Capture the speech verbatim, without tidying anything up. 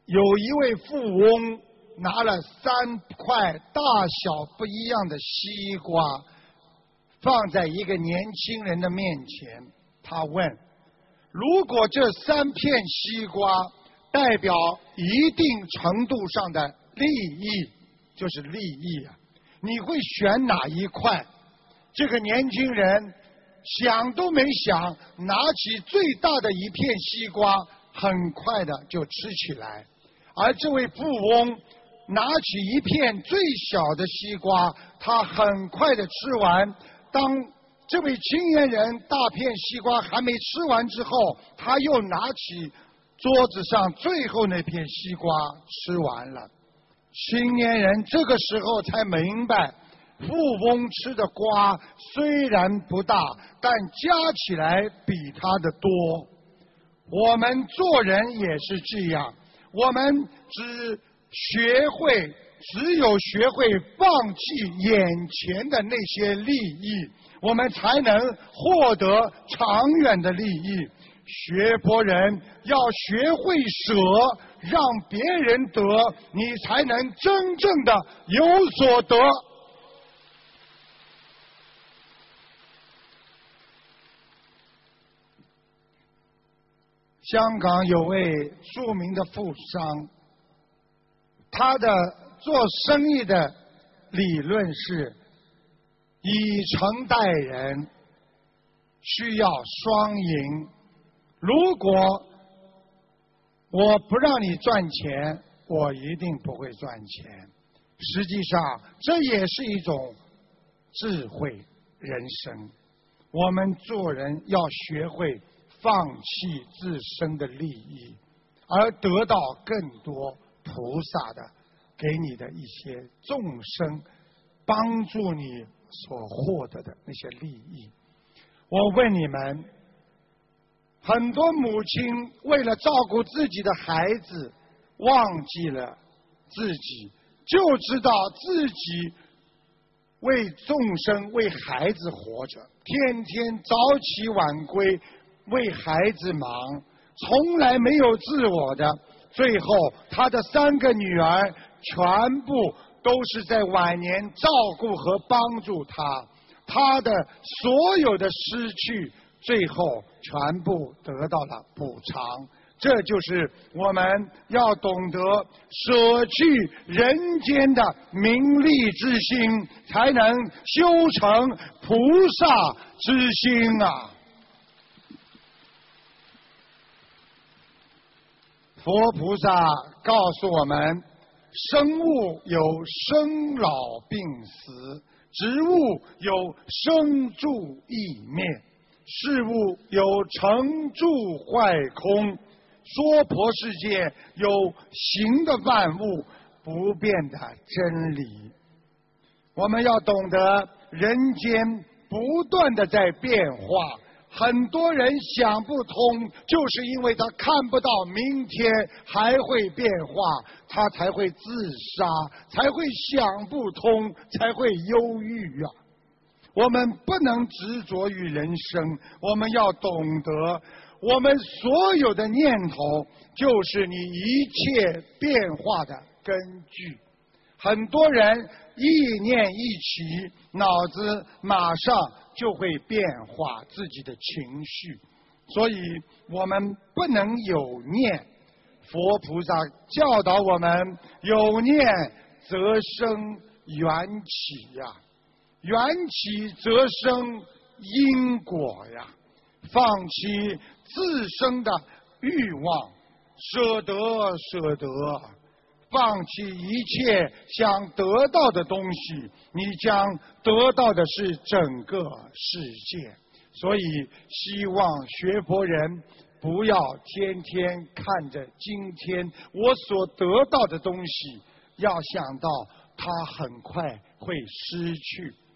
有一位富翁拿了三块大小不一样的西瓜，放在一个年轻人的面前。他问：如果这三片西瓜代表一定程度上的利益，就是利益啊，你会选哪一块？这个年轻人想都没想，拿起最大的一片西瓜，很快的就吃起来。而这位富翁拿起一片最小的西瓜，他很快的吃完。当这位青年人大片西瓜还没吃完之后，他又拿起桌子上最后那片西瓜吃完了。青年人这个时候才明白，富翁吃的瓜虽然不大，但加起来比他的多。我们做人也是这样，我们只学会，只有学会放弃眼前的那些利益，我们才能获得长远的利益。学佛人要学会舍，让别人得，你才能真正的有所得。香港有位著名的富商，他的做生意的理论是以诚待人，需要双赢。如果我不让你赚钱，我一定不会赚钱。实际上这也是一种智慧人生。我们做人要学会放弃自身的利益，而得到更多菩萨的给你的一些众生帮助你所获得的那些利益。我问你们，很多母亲为了照顾自己的孩子，忘记了自己，就知道自己为众生为孩子活着，天天早起晚归，为孩子忙，从来没有自我的。最后他的三个女儿全部都是在晚年照顾和帮助他，他的所有的失去最后全部得到了补偿。这就是我们要懂得舍去人间的名利之心，才能修成菩萨之心啊！佛菩萨告诉我们，生物有生老病死，植物有生住异灭，事物有成住坏空，娑婆世界有形的万物，不变的真理。我们要懂得人间不断的在变化，很多人想不通，就是因为他看不到明天还会变化，他才会自杀，才会想不通，才会忧郁啊。我们不能执着于人生，我们要懂得我们所有的念头就是你一切变化的根据。很多人意念一起，脑子马上就会变化自己的情绪，所以我们不能有念。佛菩萨教导我们，有念则生缘起呀，缘起则生因果呀。放弃自身的欲望，舍得舍得，放弃一切想得到的东西，你将得到的是整个世界。所以希望学佛人不要天天看着今天我所得到的东西，要想到它很快会失去，